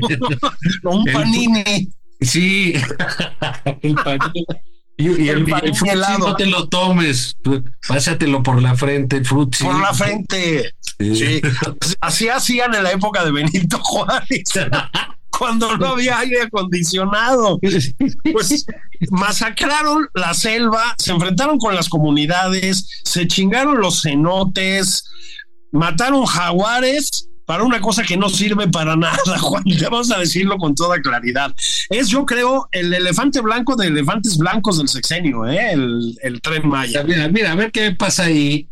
Un panini. Sí. El panini. Y el frutzi no te lo tomes, pásatelo por la frente, el frutzi. Por la frente. Sí. Así hacían en la época de Benito Juárez. Cuando no había aire acondicionado, pues masacraron la selva, se enfrentaron con las comunidades, se chingaron los cenotes, mataron jaguares para una cosa que no sirve para nada, Juan, ya vamos a decirlo con toda claridad. Es, yo creo, el elefante blanco de elefantes blancos del sexenio, el Tren Maya. Mira, a ver qué pasa ahí,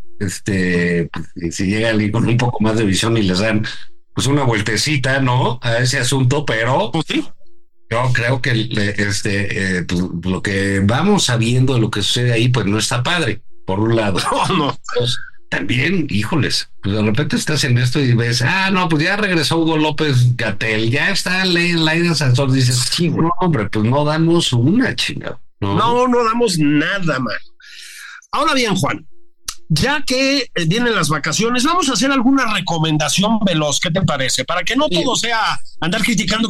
si llega alguien con un poco más de visión y les dan pues una vueltecita, ¿no? A ese asunto, pero pues sí. Yo creo que pues, lo que vamos sabiendo de lo que sucede ahí, pues no está padre, por un lado. No. Pues, también, híjoles, pues de repente estás en esto y ves, no, pues ya regresó Hugo López-Gatell, ya está Laida Sansón, dices, sí, no, hombre, pues no damos una chingada. No damos nada, man. Ahora bien, Juan, ya que vienen las vacaciones, vamos a hacer alguna recomendación veloz, ¿qué te parece? Para que no todo sea andar criticando.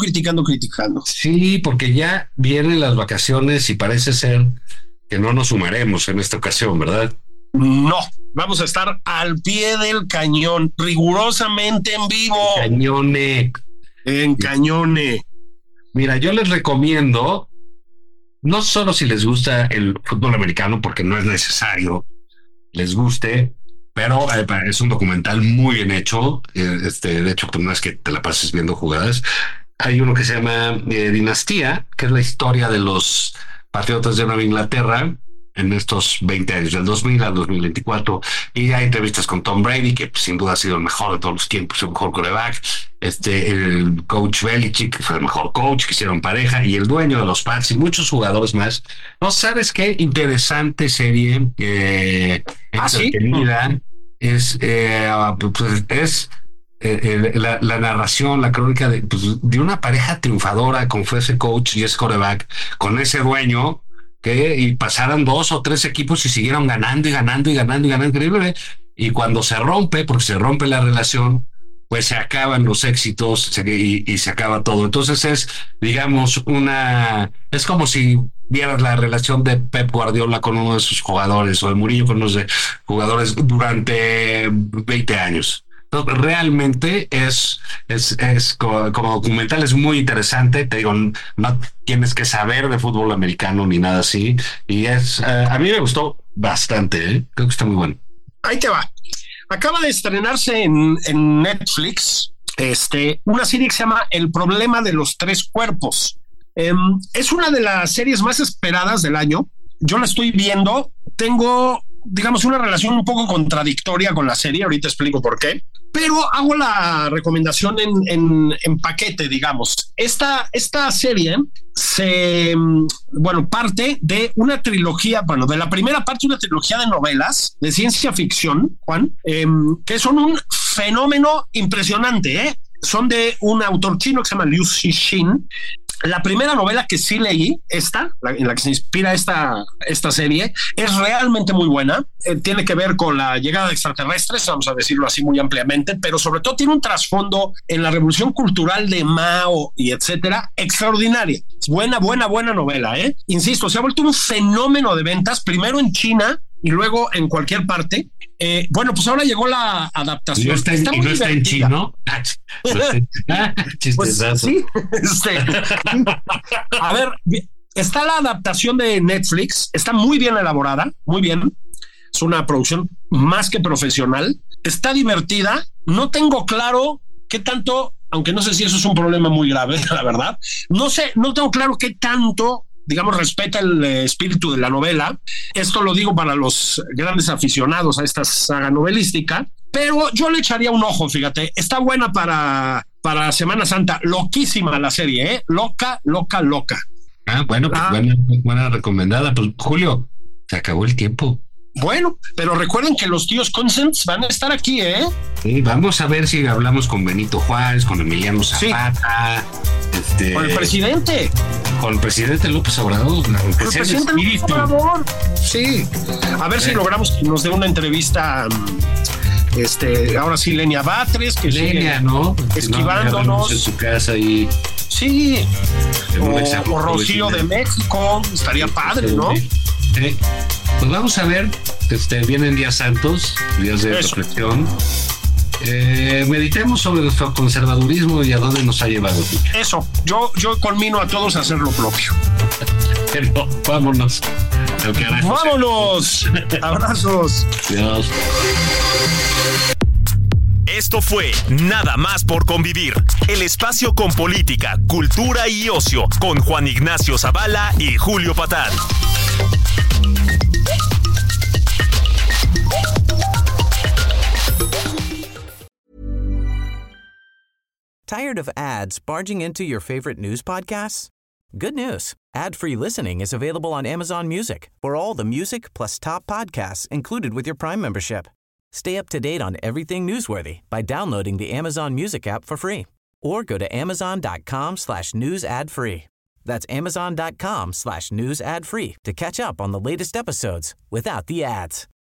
Sí, porque ya vienen las vacaciones y parece ser que no nos sumaremos en esta ocasión, ¿verdad? No, vamos a estar al pie del cañón, rigurosamente en vivo. En cañone. Mira, yo les recomiendo, no solo si les gusta el fútbol americano, porque no es necesario les guste, pero es un documental muy bien hecho. De hecho, pues no es que te la pases viendo jugadas. Hay uno que se llama Dinastía, que es la historia de los Patriotas de Nueva Inglaterra en estos 20 años, del 2000 al 2024, y hay entrevistas con Tom Brady, que pues, sin duda ha sido el mejor de todos los tiempos, el mejor quarterback, el coach Belichick, que fue el mejor coach, que hicieron pareja, y el dueño de los Pats, y muchos jugadores más. ¿No sabes qué interesante serie entretenida? ¿Sí? La narración, la crónica de una pareja triunfadora, como fue ese coach y ese quarterback, con ese dueño, y pasaron 2 o 3 equipos y siguieron ganando, increíble. Y cuando se rompe, porque se rompe la relación, pues se acaban los éxitos y se acaba todo. Entonces es, digamos, es como si vieras la relación de Pep Guardiola con uno de sus jugadores, o de Murillo con unos jugadores durante 20 años. Entonces, realmente es como documental, es muy interesante. Te digo, no tienes que saber de fútbol americano ni nada así, y a mí me gustó bastante, creo que está muy bueno. Ahí te va. Acaba de estrenarse en Netflix una serie que se llama El problema de los 3 cuerpos. Es una de las series más esperadas del año. Yo la estoy viendo. Tengo, digamos, una relación un poco contradictoria con la serie. Ahorita explico por qué. Pero hago la recomendación en paquete, digamos. Esta serie parte de una trilogía, de la primera parte de una trilogía de novelas de ciencia ficción, Juan, que son un fenómeno impresionante, ¿eh? Son de un autor chino que se llama Liu Cixin. La primera novela que sí leí, en la que se inspira esta serie, es realmente muy buena. Tiene que ver con la llegada de extraterrestres, vamos a decirlo así muy ampliamente, pero sobre todo tiene un trasfondo en la revolución cultural de Mao y etcétera, extraordinaria. Buena novela, ¿eh? Insisto, se ha vuelto un fenómeno de ventas, primero en China y luego en cualquier parte. Pues ahora llegó la adaptación. Está en chino. Pues, sí. A ver, está la adaptación de Netflix. Está muy bien elaborada, muy bien. Es una producción más que profesional. Está divertida. No tengo claro qué tanto, aunque no sé si eso es un problema muy grave, la verdad. No tengo claro qué tanto, digamos, respeta el espíritu de la novela. Esto lo digo para los grandes aficionados a esta saga novelística, pero yo le echaría un ojo, fíjate. Está buena para Semana Santa. Loquísima la serie, ¿eh? Loca. Buena recomendada. Pues, Julio, se acabó el tiempo. Bueno, pero recuerden que los tíos Consents van a estar aquí, ¿eh? Sí, vamos a ver si hablamos con Benito Juárez, con Emiliano Zapata, sí. Con el presidente. Con el presidente López Obrador. Con el presidente López Obrador. Sí. A ver si logramos que nos dé una entrevista. Ahora sí, Lenia Batres, que Lenia, ¿no? Esquivándonos. En su casa y. Sí. O Rocío de México. Estaría padre, ¿no? Sí. Pues vamos a ver, vienen días santos, días de reflexión. Meditemos sobre nuestro conservadurismo y a dónde nos ha llevado. Eso, yo conmino a todos a hacer lo propio. Pero vámonos. ¡Vámonos! Abrazos. Adiós. Esto fue Nada más por convivir, el espacio con política, cultura y ocio, con Juan Ignacio Zavala y Julio Patán. Tired of ads barging into your favorite news podcasts? Good news. Ad-free listening is available on Amazon Music for all the music plus top podcasts included with your Prime membership. Stay up to date on everything newsworthy by downloading the Amazon Music app for free or go to amazon.com/news ad free. That's amazon.com/news ad free to catch up on the latest episodes without the ads.